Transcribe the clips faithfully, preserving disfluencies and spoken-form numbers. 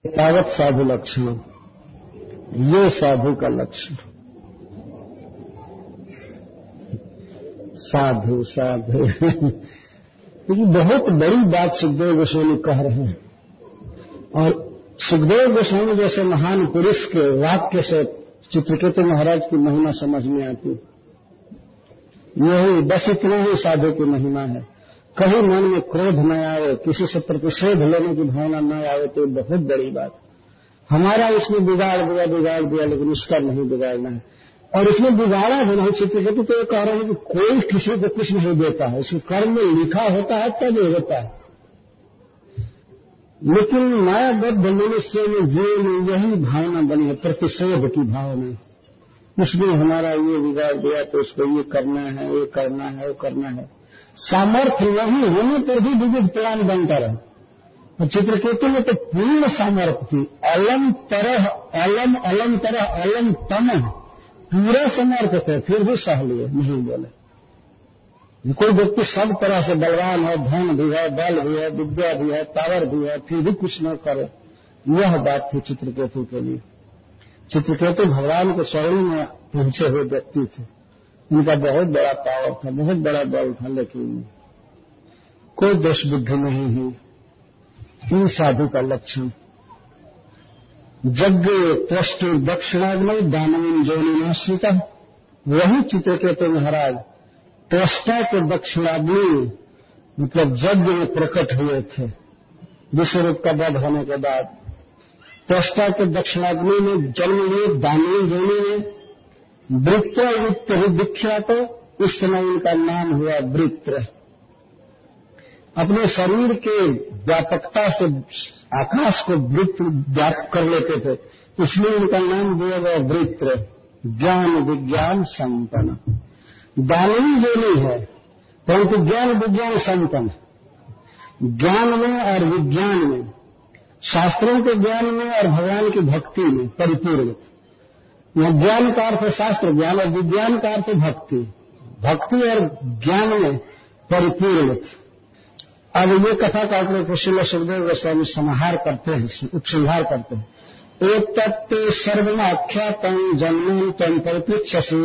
तावत साधु लक्षण, ये साधु का लक्षण। साधु साधु ये बहुत बड़ी बात सुखदेव गोस्वामी कह रहे हैं। और सुखदेव गोस्वामी जैसे महान पुरुष के वाक्य से चित्रकेतु महाराज की महिमा समझ में आती। यही बस इतना ही साधु की महिमा है। कहीं मन में क्रोध न आए, किसी से प्रतिशोध लेने की भावना न आए तो बहुत बड़ी बात। हमारा उसने बिगाड़ दिया बिगाड़ दिया लेकिन उसका नहीं बिगाड़ना है। और इसने बिगाड़ा है नहीं। चित्रकेतु तो ये कह रहे हैं कि कोई किसी को कुछ नहीं देता है, उसके कर्म में लिखा होता है तब ये होता है। लेकिन मायाबद्ध मनुष्य में जीवन में यही भावना बनी है, प्रतिशोध की भावना। उसने हमारा ये बिगाड़ दिया तो उसको ये करना है, ये करना है, वो करना है। सामर्थ्य नहीं होने पर भी विविध प्लान बनता रहा। और चित्रकेतु में तो पूर्ण सामर्थ्य थी। अलम तरह अलम अलम तरह अलम तम पूरा सामर्थ्य थे, फिर भी सह लिए, नहीं बोले। कोई व्यक्ति सब तरह से बलवान है, धन भी है, बल भी है, विद्या भी है, पावर भी है, फिर भी कुछ न करे। यह बात थी चित्रकेतु के लिए। चित्रकेतु भगवान के शरण में पहुंचे हुए व्यक्ति थे। उनका बहुत बड़ा पावर था, बहुत बड़ा बल था, लेकिन कोई दोष बुद्धि नहीं है। इन साधु का लक्षण यज्ञ त्वष्टु दक्षिणाग्नि दानवीन जोनिनाश्रिता। वही चित्रकेतु महाराज त्वष्टा के दक्षिणाग्नि मतलब यज्ञ में प्रकट हुए थे। विश्वरूप का वध होने के बाद त्वष्टा के दक्षिणाग्नि में जन्म लिए, दानवीन जोनि में वृत्र विख्यात। इस समय उनका नाम हुआ वृत्र। अपने शरीर के व्यापकता से आकाश को वृत्र व्याप्त कर लेते थे, इसलिए उनका नाम दिया गया वृत्र। ज्ञान विज्ञान संपन्न, दानवीन जोनि है परंतु ज्ञान विज्ञान संपन्न। ज्ञान में और विज्ञान में, शास्त्रों के ज्ञान में और भगवान की भक्ति में परिपूर्ण। यह ज्ञान का अर्थ है शास्त्र ज्ञान और विज्ञान का अर्थ है भक्ति। भक्ति और ज्ञान में परिपूर्ण। अब ये कथा का श्रील सुखदेव गोस्वामी समाहार करते हैं, उपसंहार करते हैं। एक तत्व सर्वमाख्यातम जन्म तम परिपृच्छसि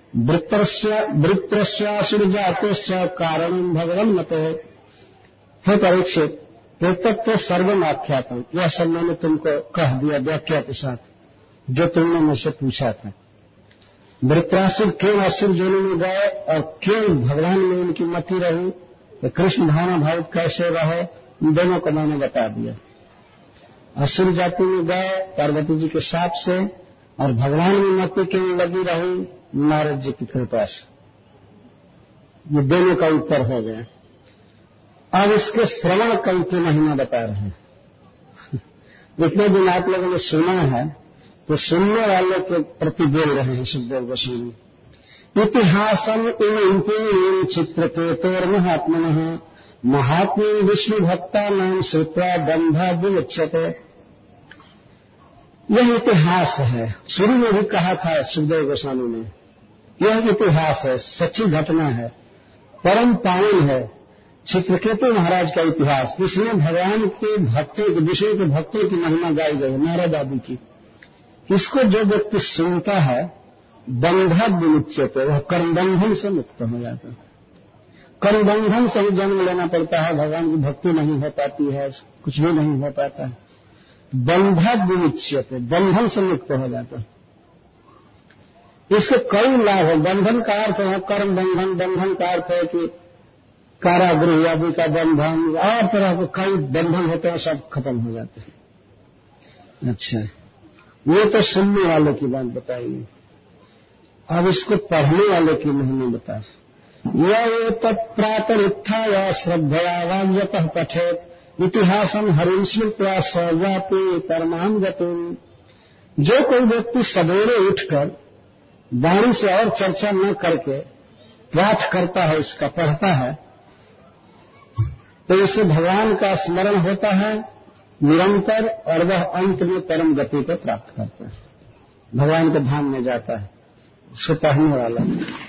वृत्रस्यासुरजातस्य कारणम भगवन् मते। हे परीक्षित, एक तत्व सर्वमाख्यातम, यह सब मैंने तुमको कह दिया व्याख्या के साथ जो तुमने मुझसे पूछा था। वृत्रासुर क्यों असुर जोनि में गए और क्यों भगवान में उनकी मति रही, कृष्ण भावना भावित कैसे रहे, इन दोनों को मैंने बता दिया। असुर जाति में गए पार्वती जी के शाप से, और भगवान में मति क्यों लगी रही, नारद जी की कृपा से। ये दोनों का उत्तर हो गया। अब इसके श्रवण कल के महीना बता रहे हैं। जितने दिन आप लोगों ने सुना है तो सुनने वाले के प्रति बोल रहे हैं सुखदेव गोस्वामी। इतिहासम इन चित्रकेतोर महात्मनः महात्म्य विष्णु भक्ता नाम श्रुत्वा बंधा विमुच्यते। यह इतिहास है। शुरू में भी कहा था सुखदेव गोस्वामी ने, यह इतिहास है, सच्ची घटना है, परम पावन है। चित्रकेतु महाराज का इतिहास, इसमें भगवान के भक्तों के, विष्णु के भक्तों की महिमा गाई गई, नारद आदि की। इसको जो व्यक्ति सुनता है बंधा विमुच्यते, वह कर्म बंधन से मुक्त हो जाता है। कर्म बंधन से ही जन्म लेना पड़ता है, भगवान की भक्ति नहीं हो पाती है, कुछ भी नहीं हो पाता है। बंधा विमुच्यते, बंधन से मुक्त हो जाता है। इसके कई लाभ है। बंधन का अर्थ है कर्म बंधन, बंधन का अर्थ है कि कारागृह आदि का बंधन, और तरह के कई बंधन होते हैं, सब खत्म हो जाते हैं। अच्छा, ये तो सुनने वालों की बात बताइए। अब इसको पढ़ने वाले की महिमा बता। यह तत्प्रातरुत्थाय श्रद्धया वाग्यतः पठेत इतिहासम हरिं स्मृत्वा सौजाति परमां गतिम्। जो कोई व्यक्ति सवेरे उठकर वाणी से और चर्चा न करके पाठ करता है, इसका पढ़ता है, तो इसे भगवान का स्मरण होता है निरंतर, और वह अंत में परम गति को प्राप्त करता है, भगवान के धाम में जाता है। उसको पढ़ने वाला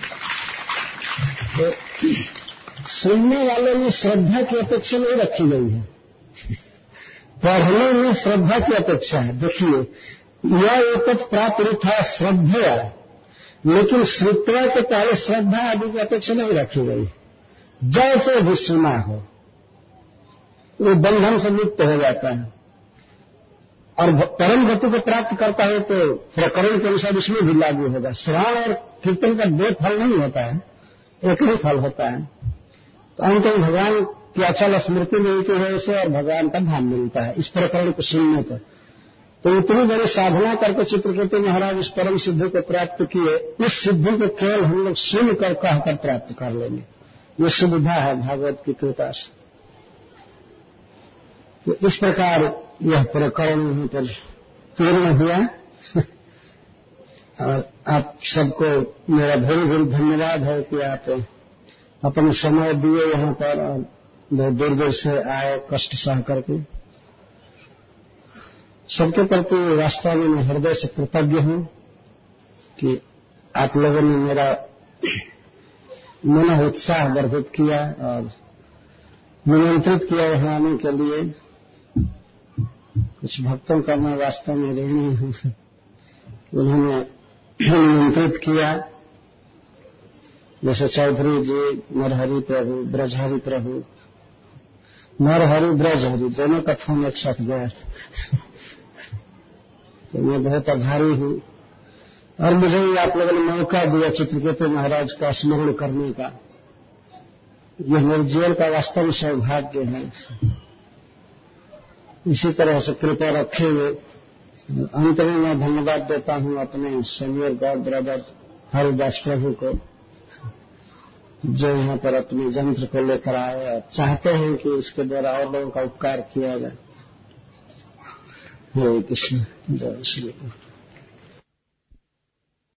तो सुनने वाले में श्रद्धा की अपेक्षा नहीं रखी गई है। पढ़ने में श्रद्धा की अपेक्षा है। देखिए, यह एक प्राप्त था श्रद्धया, लेकिन श्रुत्वा के पहले श्रद्धा आदि की अपेक्षा नहीं रखी गई। जैसे भी सुना हो वो बंधन से मुक्त हो जाता है, और परम गति को प्राप्त करता है तो प्रकरण के अनुसार इसमें भी लागू होगा। श्रवण और कीर्तन का दो फल नहीं होता है, एक ही फल होता है। तो अंत में भगवान की अचल स्मृति मिलती है उसे, और भगवान का धाम मिलता है इस प्रकरण को सुनने पर। तो इतनी बड़ी साधना करके चित्रकेतु महाराज इस परम सिद्धि को प्राप्त किए। इस सिद्धि को केवल हम लोग सुनकर कहकर प्राप्त कर लेंगे, ये सुविधा है भागवत की कृपा से। तो इस प्रकार यह प्रकरण यहीं पर पूर्ण हुआ। और आप सबको मेरा बहुत बहुत धन्यवाद है कि आप अपने समय दिए यहाँ पर, और बहुत दूर दूर से आए कष्ट सह करके। सबके प्रति वास्तव में मैं हृदय से कृतज्ञ हूँ कि आप लोगों ने मेरा मन उत्साह वर्धित किया और निमंत्रित किया यहाँ आने के लिए। कुछ भक्तों का मैं वास्तव में ऋणी हूँ, उन्होंने निमंत्रित किया, जैसे चौधरी जी, नरहरि प्रभु, ब्रजहरि प्रभु, नरहरि ब्रजहरि दोनों का फोन एक साथ गया था। तो मैं बहुत आभारी हूँ, और मुझे आप लोगों ने मौका दिया चित्रकेतु महाराज का स्मरण करने का। यह मेरे जीवन का वास्तव में सौभाग्य है। इसी तरह से कृपा रखे हुए अंत में मैं धन्यवाद देता हूँ अपने senior god brother Haridas Prabhu को, जो यहाँ पर अपने यंत्र को लेकर आए और चाहते हैं कि इसके द्वारा और लोगों का उपकार किया जाए। जय कृष्ण, जय श्री कृष्ण।